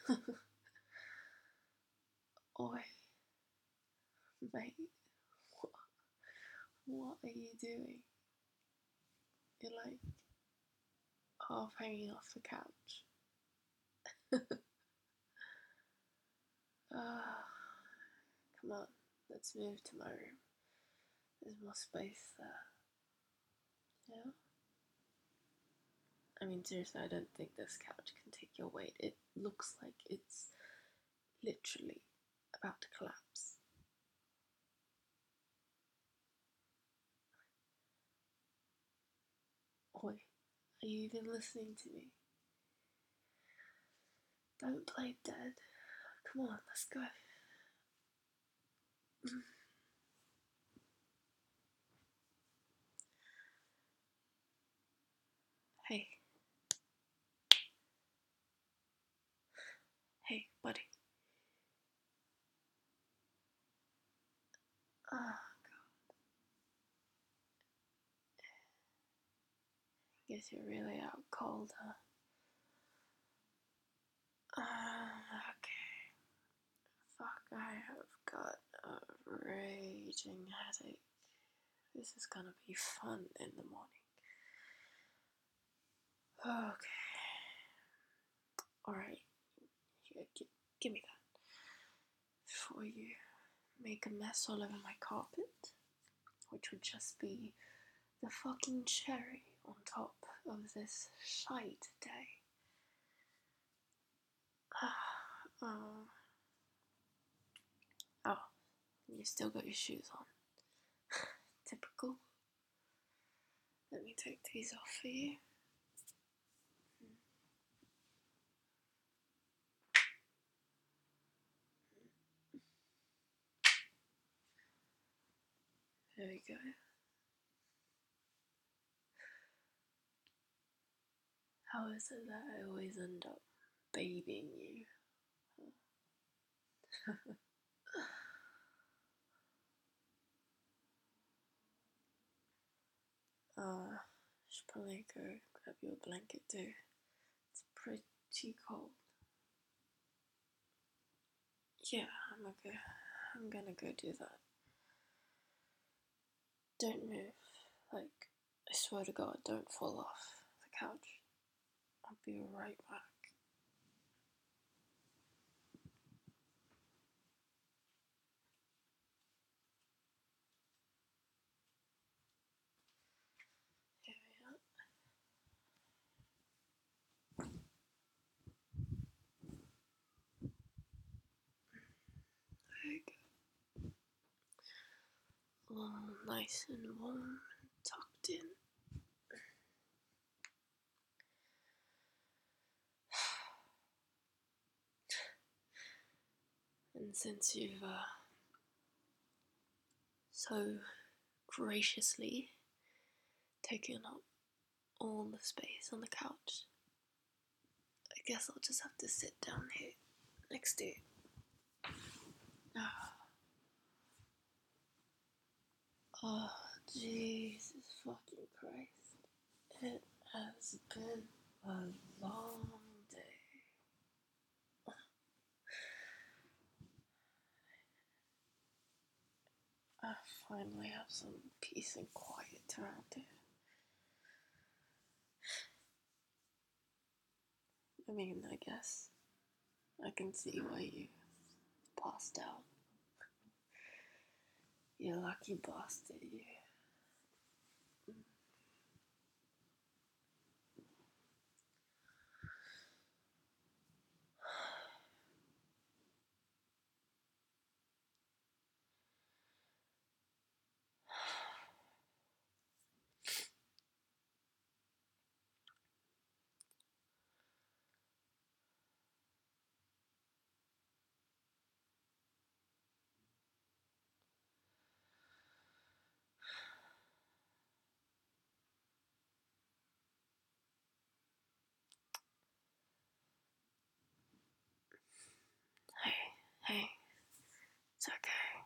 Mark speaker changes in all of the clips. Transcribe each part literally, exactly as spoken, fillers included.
Speaker 1: Oi, mate, what, what are you doing? You're like half hanging off the couch. Ah, come on, let's move to my room. There's more space there. Yeah? I mean, seriously, I don't think this couch can take your weight. It looks like it's literally about to collapse. Oi, are you even listening to me? Don't play dead. Come on, let's go. Hey. Hey, buddy. Oh, God. Guess you're really out cold, huh? Uh, okay. Fuck, I have got a raging headache. This is gonna be fun in the morning. Okay. Alright. Here, g- give me that. Before you make a mess all over my carpet, which would just be the fucking cherry on top of this shite day. uh, oh, you still got your shoes on. Typical. Let me take these off for you. There we go. How is it that I always end up babying you? uh, should probably go grab you a blanket too. It's pretty cold. Yeah, I'm okay. I'm gonna go do that. Don't move. Like, I swear to God, don't fall off the couch. I'll be right back. Here we are. There we go. All nice and warm, tucked in. And since you've uh, so graciously taken up all the space on the couch, I guess I'll just have to sit down here next to you. Oh, Jesus fucking Christ. It has been a long day. I finally have some peace and quiet around here. I mean, I guess I can see why you passed out. You lucky bastard, you. Hey, hey, it's okay.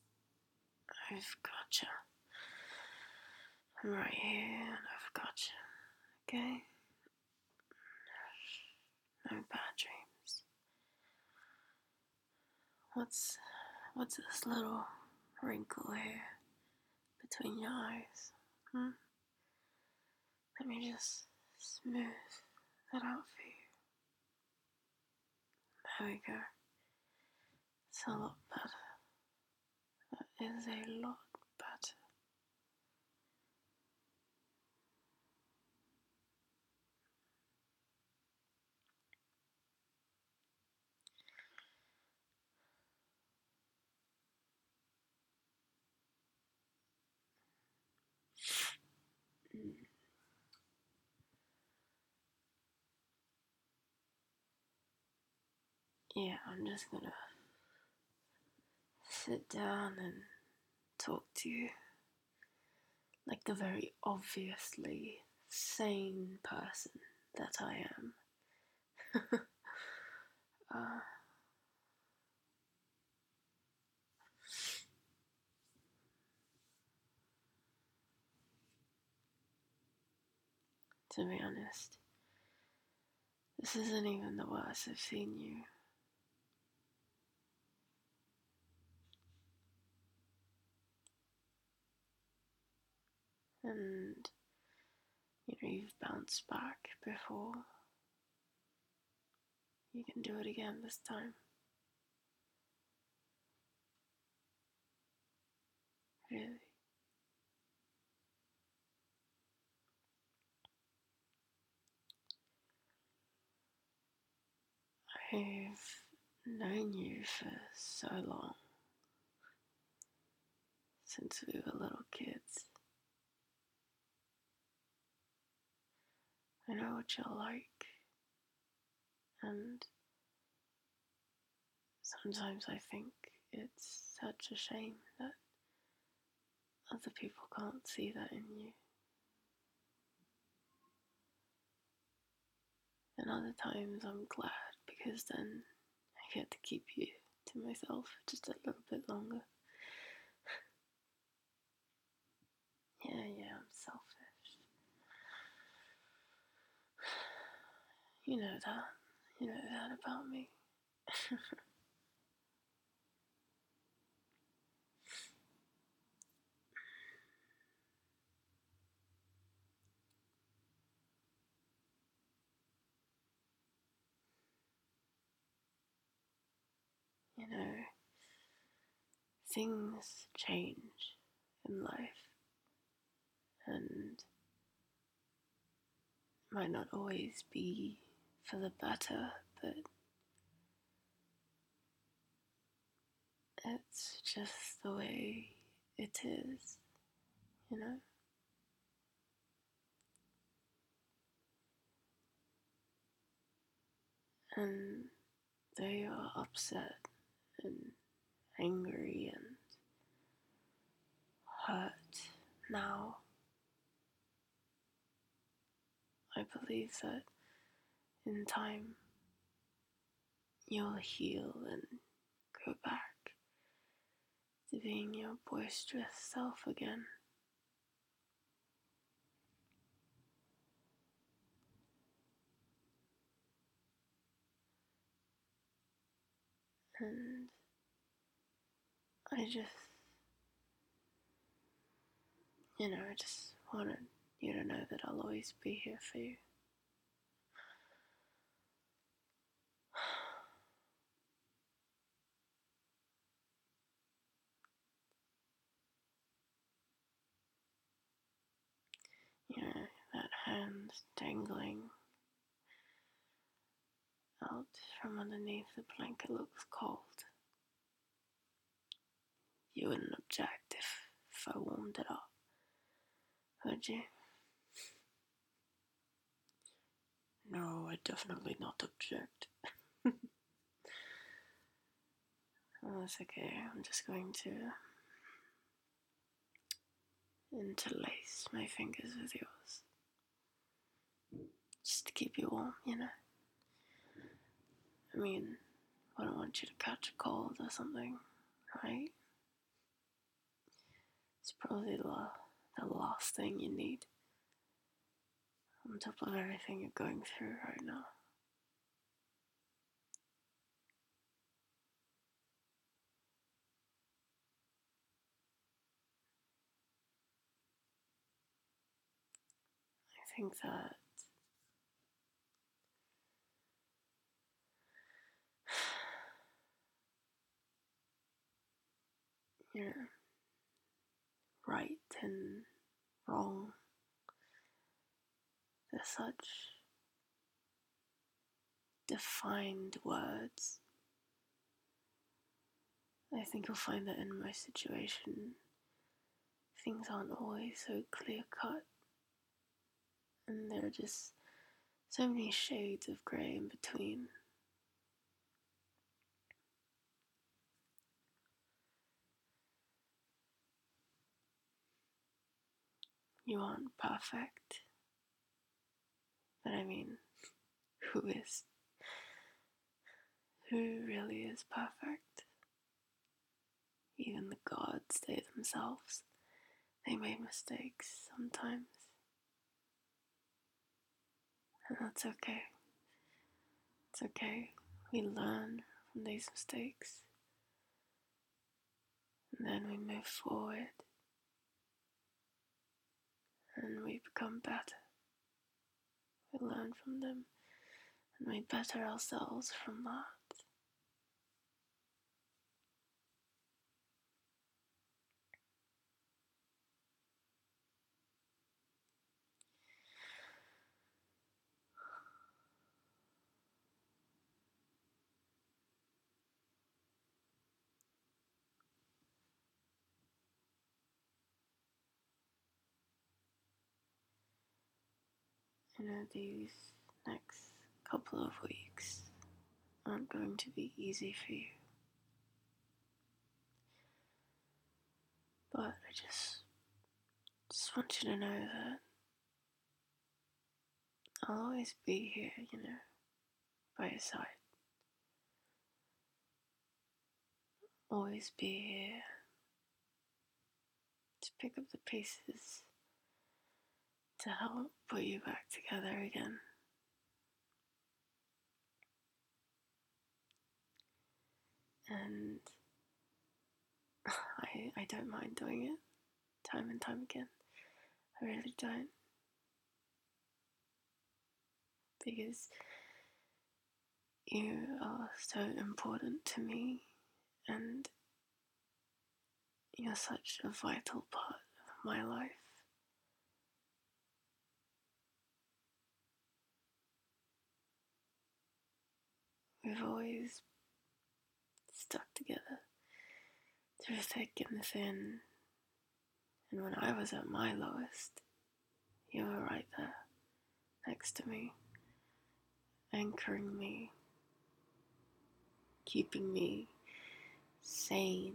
Speaker 1: I've got you. I'm right here and I've got you. Okay? No bad dreams. What's what's this little wrinkle here between your eyes? Hmm? Let me just smooth that out for you. There we go. It's a lot better. That is a lot better. Mm. Yeah, I'm just gonna sit down and talk to you like the very obviously sane person that I am. uh, to be honest, this isn't even the worst I've seen you. And, you know, you've bounced back before. You can do it again this time. Really. I've known you for so long. Since we were little kids. I know what you're like. And sometimes I think it's such a shame that other people can't see that in you. And other times I'm glad because then I get to keep you to myself just a little bit longer. Yeah, yeah, I'm selfish. You know that. You know that about me. You know, things change in life and might not always be for the better, but it's just the way it is, you know? And they are upset and angry and hurt now. I believe that in time you'll heal and go back to being your boisterous self again. And I just, you know, I just wanted you to know that I'll always be here for you. You know, that hand dangling out from underneath the blanket looks cold. You wouldn't object if, if I warmed it up, would you? No, I definitely not object. Oh, that's okay. I'm just going to interlace my fingers with yours. Just to keep you warm, you know? I mean, I don't want you to catch a cold or something, right? It's probably the, the last thing you need on on top of everything you're going through right now. I think that you know, right and wrong, they're such defined words. I think you'll find that in my situation, things aren't always so clear cut, and there are just so many shades of grey in between. You aren't perfect, but I mean, who is? Who really is perfect? Even the gods, they themselves, they make mistakes sometimes. And that's okay. It's okay. We learn from these mistakes. And then we move forward. And we become better. We learn from them. And we better ourselves from that. You know, these next couple of weeks aren't going to be easy for you. But I just, just want you to know that I'll always be here, you know, by your side. Always be here to pick up the pieces to help put you back together again. And I, I don't mind doing it time and time again. I really don't. Because you are so important to me, and you're such a vital part of my life. We've always stuck together through thick and thin, and when I was at my lowest, you were right there, next to me, anchoring me, keeping me sane.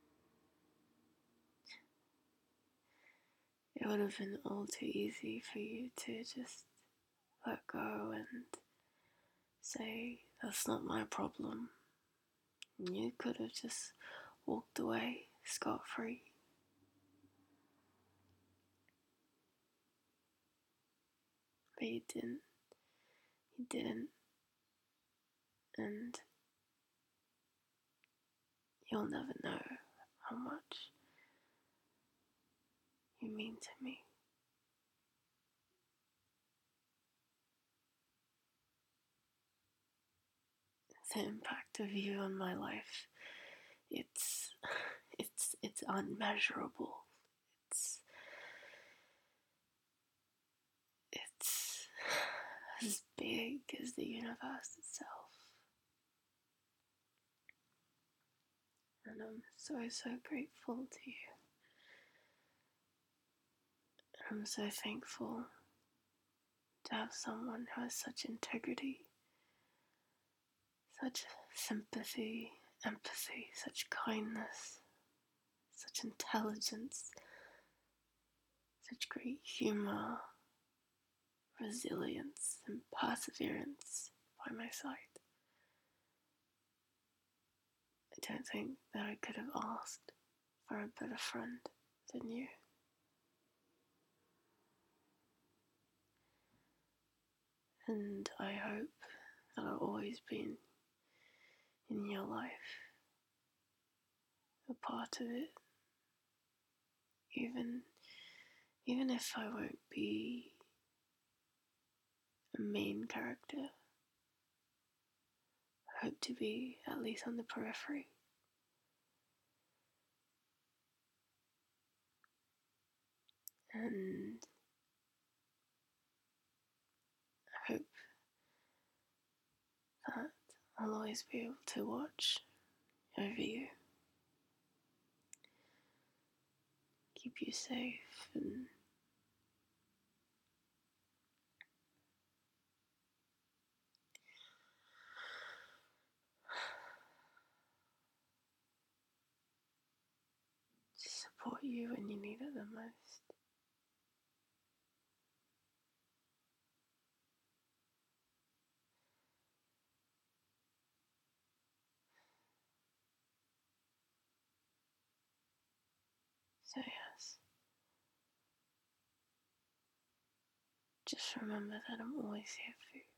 Speaker 1: It would have been all too easy for you to just let go and say, that's not my problem. And you could have just walked away scot-free. But you didn't. You didn't. And you'll never know how much you mean to me. The impact of you on my life, it's it's it's unmeasurable. It's it's as big as the universe itself. And I'm so so grateful to you. And I'm so thankful to have someone who has such integrity, such sympathy, empathy, such kindness, such intelligence, such great humor, resilience, and perseverance by my side. I don't think that I could have asked for a better friend than you. And I hope that I'll always be in, in your life, a part of it, even even if I won't be a main character. I hope to be at least on the periphery. And I hope that I'll always be able to watch over you, keep you safe, and support you when you need it the most. So yes, just remember that I'm always here for you.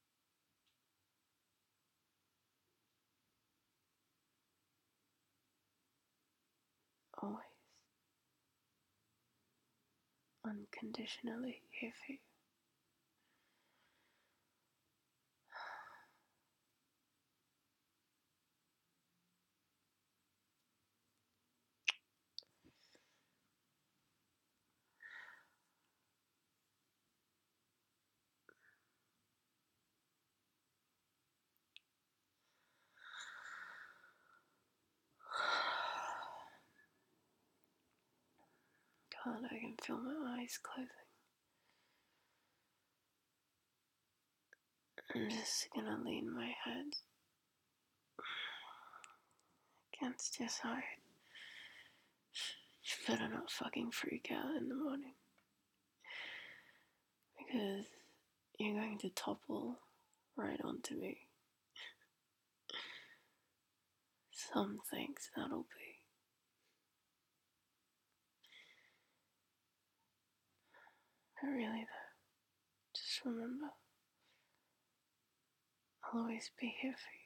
Speaker 1: Always. Unconditionally here for you. God, I can feel my eyes closing. I'm just gonna lean my head against your side. You better not fucking freak out in the morning. Because you're going to topple right onto me. Some things that'll be. But really though, just remember, I'll always be here for you.